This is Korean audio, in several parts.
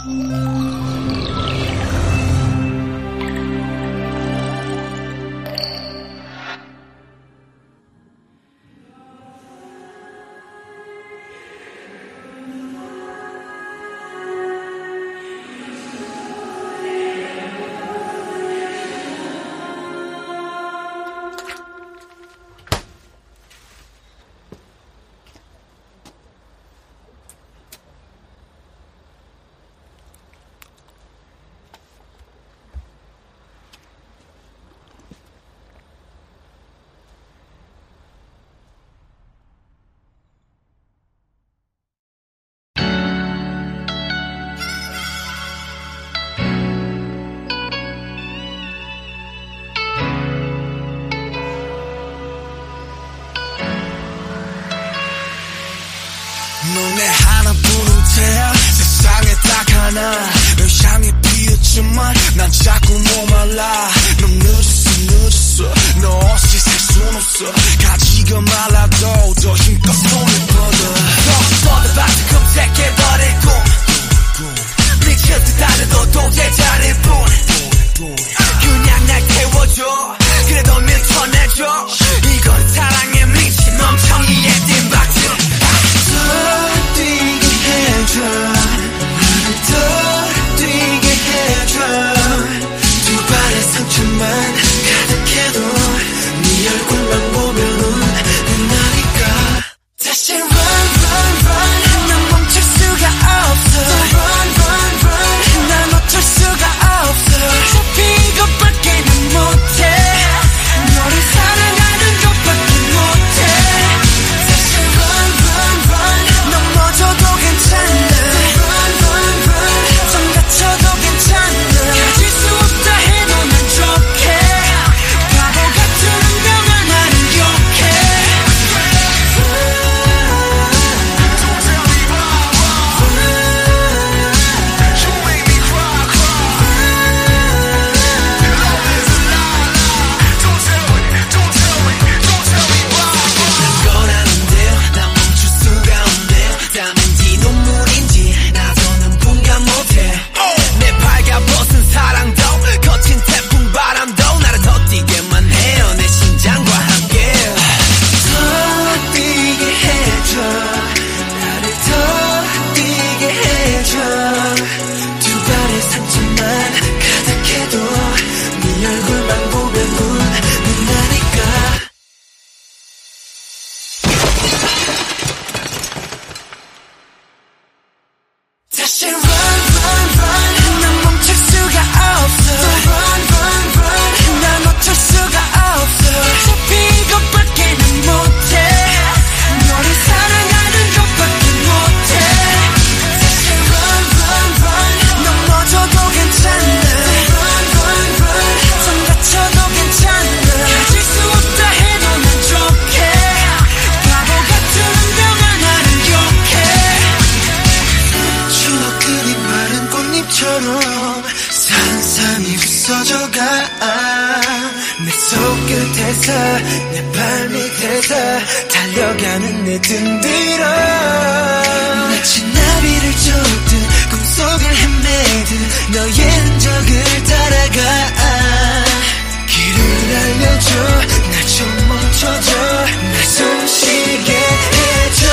넌 내 하나뿐인 태야 세상에 딱 하나 널 향해 피었지만 난 자꾸 목말라 넌 늦었어 너 없이 살 순 없어 가지가 말라도 더 힘껏 손을 뻗어 뻗어봐도 검색해버릴 꿈 미칠 듯 하려도 도저히 않을 뿐 그냥 날 태워줘 그래 널 밀쳐내줘 이건 사랑에 미친 멍청이의 뒷박질 더 뛰게 해줘 나를 더 뛰게 해줘 두 발의 상처만 가득해도 네 얼굴만 보면은 빛나니까 다시 run 난 멈출 수가 없어 run 난 어쩔 수가 없어 잡힌 것밖에는 못해 너를 사랑하는 것밖에 못해 다시 run 넘어져도 괜찮아 좀 다쳐도 괜찮아 가질 수 없다 해도 난 좋게 바보 같은 운명아 나는 욕해 난 멈출 수가 없네요 땀인지 눈물인지 나서는 분간 못해 내 발가벗은 사랑도 거친 태풍 바람도 나를 더 뛰게만 해요 내 심장과 함께 더 뛰게 해줘 나를 더 뛰게 해줘 두 발의 상처만 가득해도 네 얼굴만 보면은 빛나니까 다시 run 난 멈출 수가 없어 run 난 어쩔 수가 없어 잡힌 것밖에는 못해 너를 사랑하는 것밖에 못해 다시 run 넘어져도 괜찮아 좀 다쳐도 괜찮아 가질 수 없다 해도 난 좋게 바보 같은 운명아 나는 욕해 추억들이 마른 꽃잎처럼 산산이 부서져가 내 손끝에서 내 발밑에서 달려가는 내 등 뒤로 마치 나비를 쫓듯 꿈속을 헤매듯 너의 흔적을 따라가 길을 알려줘 날 좀 멈춰줘 날 숨 쉬게 해줘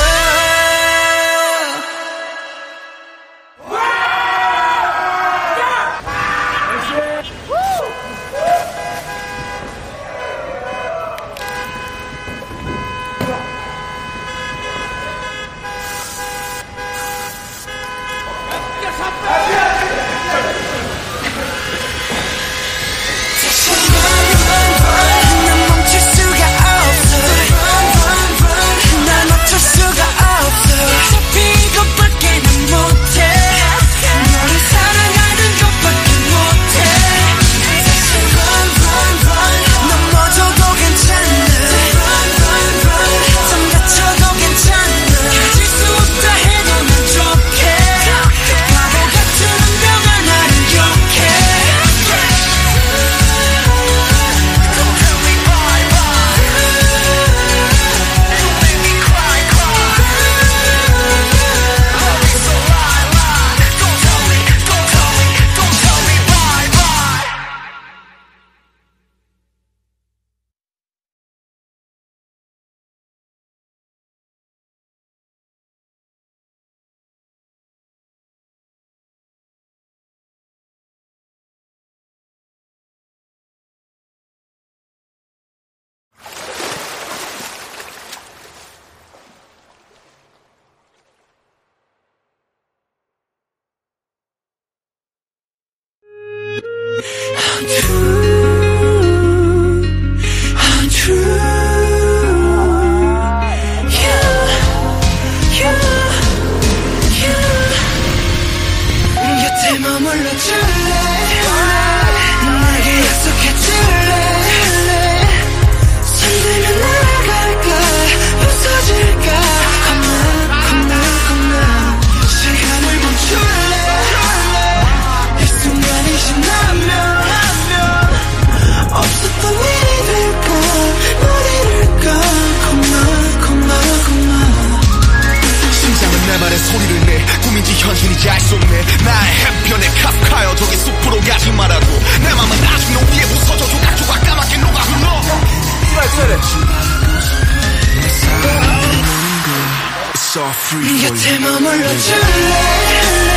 머물러줄래 나에게 약속해줄래 손들면 날아갈까 부서질까 겁나 시간을 멈출래 이 순간이 지나면 없었던 일이 될까 널 잃을까 겁나 심장은 내 말에 소리를 내 꿈인지 현실인지 알 수 없네 나의 해변에 카프카여 저기 숲으로 가지 말라고 내 맘은 아직 너 위에 부서져 조각조각 까맣게 녹아 흘러 곁에 머물러줄래